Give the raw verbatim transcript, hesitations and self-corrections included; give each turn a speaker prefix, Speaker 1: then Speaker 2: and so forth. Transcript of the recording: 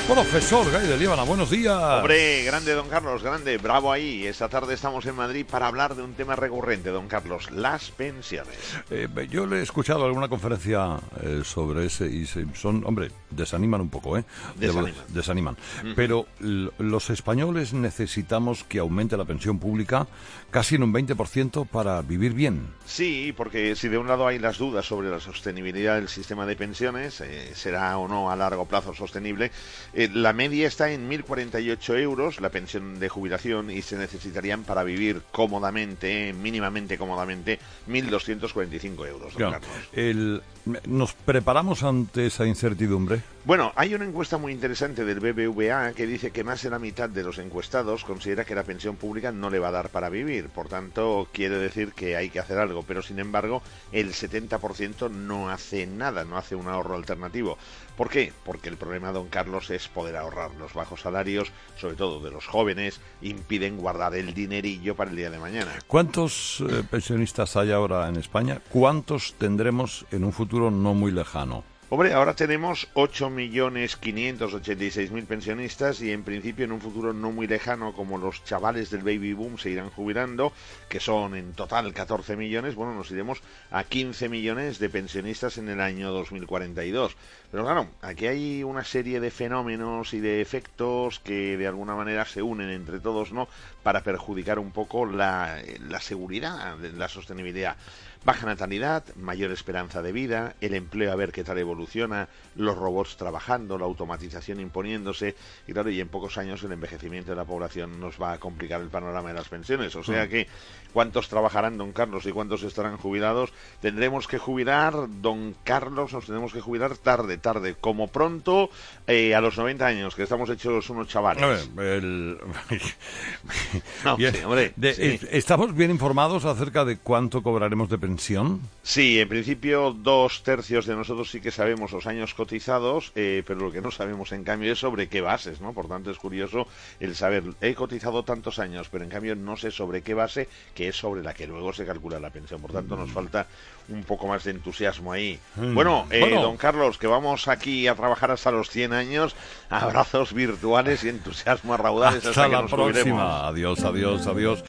Speaker 1: Profesor Gay de Líbana, buenos días.
Speaker 2: Hombre, grande don Carlos, grande, bravo ahí. Esta tarde estamos en Madrid para hablar de un tema recurrente, don Carlos, las pensiones.
Speaker 1: Eh, yo le he escuchado alguna conferencia eh, sobre ese y se, son, hombre, desaniman un poco, ¿eh?
Speaker 2: Desaniman.
Speaker 1: De, desaniman. Uh-huh. Pero l- los españoles necesitamos que aumente la pensión pública casi en un veinte por ciento para vivir bien.
Speaker 2: Sí, porque si de un lado hay las dudas sobre la sostenibilidad del sistema de pensiones, eh, será o no a largo plazo sostenible, eh, la media está en mil cuarenta y ocho euros, la pensión de jubilación, y se necesitarían para vivir cómodamente, mínimamente cómodamente, mil doscientos cuarenta y cinco euros, don
Speaker 1: Claro.
Speaker 2: Carlos.
Speaker 1: El, ¿Nos preparamos ante esa incertidumbre?
Speaker 2: Bueno, hay una encuesta muy interesante del B B V A que dice que más de la mitad de los encuestados considera que la pensión pública no le va a dar para vivir. Por tanto, quiere decir que hay que hacer algo, pero sin embargo, el setenta por ciento no hace nada, no hace un ahorro alternativo. ¿Por qué? Porque el problema, don Carlos, es poder ahorrar. Los bajos salarios, sobre todo de los jóvenes, impiden guardar el dinerillo para el día de mañana.
Speaker 1: ¿Cuántos eh, pensionistas hay ahora en España? ¿Cuántos tendremos en un futuro no muy lejano?
Speaker 2: Hombre, ahora tenemos ocho millones quinientos ochenta y seis mil pensionistas y en principio en un futuro no muy lejano, como los chavales del baby boom se irán jubilando, que son en total catorce millones, bueno, nos iremos a quince millones de pensionistas en el año dos mil cuarenta y dos. Pero claro, aquí hay una serie de fenómenos y de efectos que de alguna manera se unen entre todos, ¿no?, para perjudicar un poco la, la seguridad, la sostenibilidad. Baja natalidad, mayor esperanza de vida, el empleo a ver qué tal evoluciona, los robots trabajando, la automatización imponiéndose, y claro, y en pocos años el envejecimiento de la población nos va a complicar el panorama de las pensiones. O sea que, ¿cuántos trabajarán, don Carlos, y cuántos estarán jubilados? Tendremos que jubilar, don Carlos, nos tendremos que jubilar tarde, tarde, como pronto, eh, a los noventa años, que estamos hechos unos chavales.
Speaker 1: A ver, el...
Speaker 2: no,
Speaker 1: bien,
Speaker 2: sí, hombre,
Speaker 1: de,
Speaker 2: sí.
Speaker 1: ¿Estamos bien informados acerca de cuánto cobraremos de pensión?
Speaker 2: Sí, en principio dos tercios de nosotros sí que sabemos los años cotizados, eh, pero lo que no sabemos en cambio es sobre qué bases, ¿no? Por tanto es curioso el saber, he cotizado tantos años, pero en cambio no sé sobre qué base, que es sobre la que luego se calcula la pensión. Por tanto nos falta un poco más de entusiasmo ahí. Mm. Bueno, eh, bueno, don Carlos, que vamos aquí a trabajar hasta los cien años, abrazos virtuales y entusiasmo a raudales hasta,
Speaker 1: hasta
Speaker 2: hasta
Speaker 1: la
Speaker 2: que nos
Speaker 1: próxima.
Speaker 2: jubilemos.
Speaker 1: Adiós, adiós, adiós.